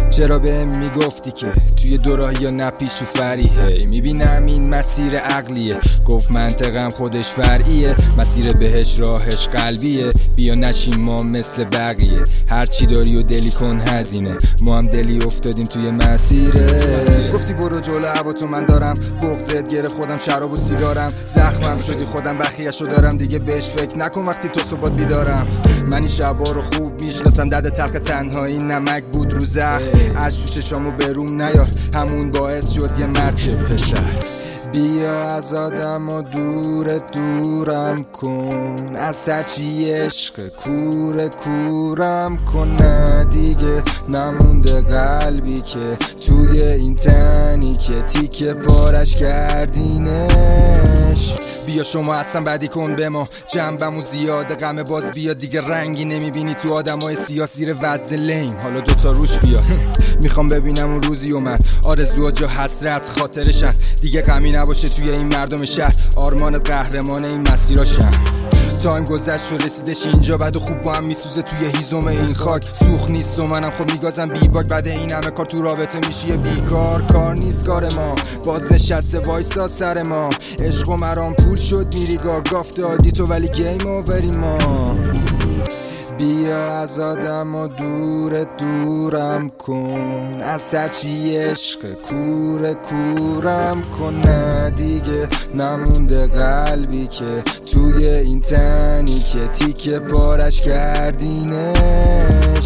چرا بهم میگفتی که توی دوراهی یا نپیش تو فریحه؟ میبینم این مسیر عقلیه، گفت منطقم خودش فرعیه، مسیر بهش راهش قلبیه، بیا نشیم ما مثل بقیه، هرچی داری و دلی کن هزینه، ما هم دلی افتادیم توی مسیره. گفتی برو جلو هوا تو من دارم، بغضت گرفت خودم شراب و سیگارم، زخمم شدی خودم بخیه‌شو دارم، دیگه بهش فکر نکن وقتی تو صبح بیدارم. من این شبا رو خوب میشناسم، درد تلخ تنهایی نمک بود رو زخم، از شوششامو بروم نیار، همون باعث شد یه مرچه پسر. بیا از آدم و دورم کن، از هرچی عشق کورم کن، نه دیگه نمونده قلبی که توی این تنی که تیکه پارش کردینش. بیا شما اصلا بدی کن به ما، جنبمون زیاده غم باز بیا دیگه، رنگی نمیبینی تو آدمای سیاه زیر وزن لیم، حالا دوتا روش بیا. میخوام ببینم اون روزی اومد، آرزوها جا حسرت خاطرشن، دیگه غمی نباشه توی این مردم شهر، آرمانت قهرمان این مسیراشن. تایم گذشت و رسیدش اینجا، بعد و خوب با هم میسوزه توی هیزم این خاک، سوخ نیست و منم خب میگازم بی باک، بعد این همه کار تو رابطه میشی بیکار، کار نیست کار ما، باز نشسته وایسا سر ما، عشق و مرام پول شد میری گاف دادی تو ولی گیم اووری ما. بیا از آدم و دورم کن، از هرچی عشق کورم کن، نه دیگه نمونده قلبی که توی این تنی که تیکه پارش کردینه.